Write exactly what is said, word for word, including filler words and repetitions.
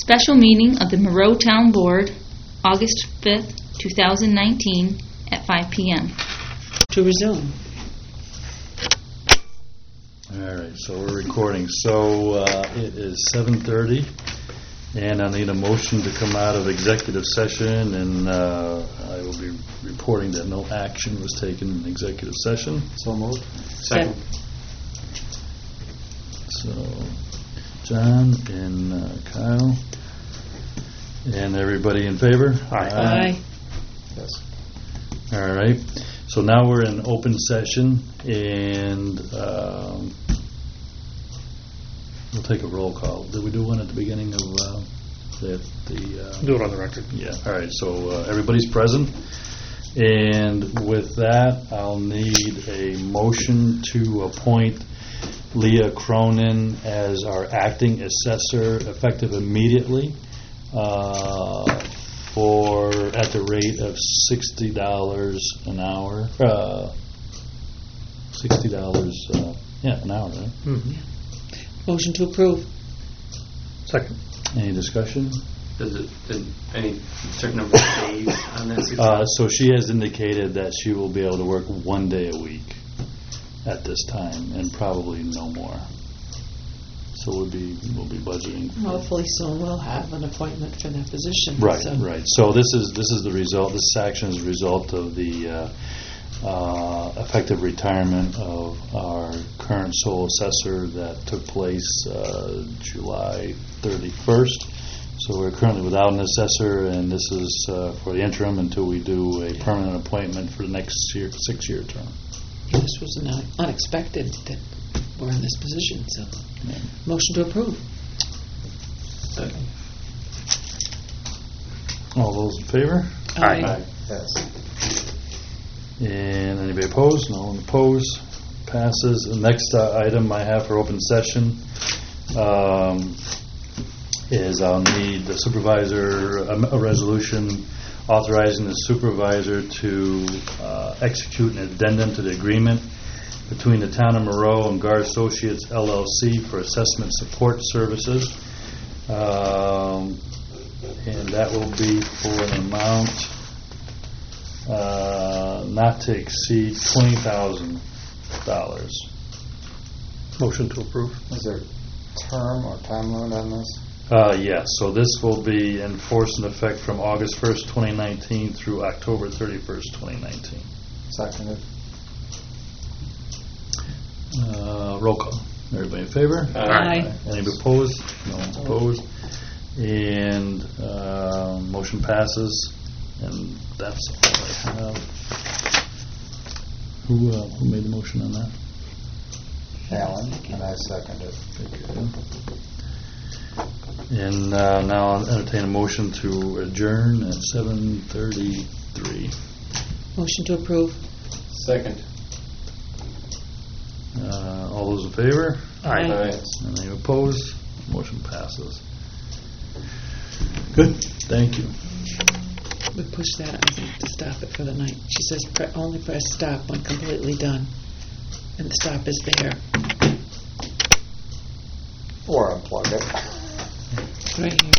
Special meeting of the Monroe Town Board, August fifth, two thousand nineteen, at five p.m. To resume. All right, so we're recording. So uh, it is seven thirty, and I need a motion to come out of executive session, and uh, I will be reporting that no action was taken in executive session. So moved. Second. So, John and uh, Kyle, and everybody in favor? Aye. Aye. Yes. All right. So now we're in open session, and um, we'll take a roll call. Did we do one at the beginning of uh, the? the uh, Do it on the record. Yeah. All right. So uh, everybody's present, and with that, I'll need a motion to appoint Leah Cronin as our acting assessor, effective immediately, uh, for at the rate of sixty dollars an hour. Uh, sixty dollars, uh, yeah, an hour. Right? Mm-hmm. Motion to approve. Second. Any discussion? Does it, did any certain number of days on this? Uh, so she has indicated that she will be able to work one day a week at this time, and probably no more. So we'll be we'll be budgeting. For Hopefully soon we'll have an appointment for that position. Right, so. right. So this is this is the result. This action is a result of the uh, uh, effective retirement of our current sole assessor that took place uh, July thirty-first. So we're currently without an assessor, and this is uh, for the interim until we do a permanent appointment for the next year, six-year term. This was not unexpected that we're in this position, so Yeah. motion to approve. Second. All those in favor? Aye. Aye. Yes. And anybody opposed? No one opposed. Passes. The next uh, item I have for open session um, is I'll need the supervisor, a, a resolution authorizing the supervisor to uh, execute an addendum to the agreement between the Town of Monroe and Gar Associates L L C for assessment support services. Um, and that will be for an amount uh, not to exceed twenty thousand dollars. Motion to approve. Is there term or time limit on this? Uh, yes, so this will be in force and effect from August first, twenty nineteen through October thirty-first, twenty nineteen. Seconded. Uh, roll call. Everybody in favor? Aye. Anybody opposed? No one's opposed. And uh, motion passes. And that's all I have. Who, uh, who made the motion on that? Alan, and I seconded. Okay. And uh, now I'll entertain a motion to adjourn at seven thirty-three. Motion to approve. Second. Uh, all those in favor? Aye. Aye. And any opposed? Motion passes. Good. Thank you. We push that, I think, to stop it for the night. She says pre- only press stop when completely done. And the stop is there. Or unplug it. Right here.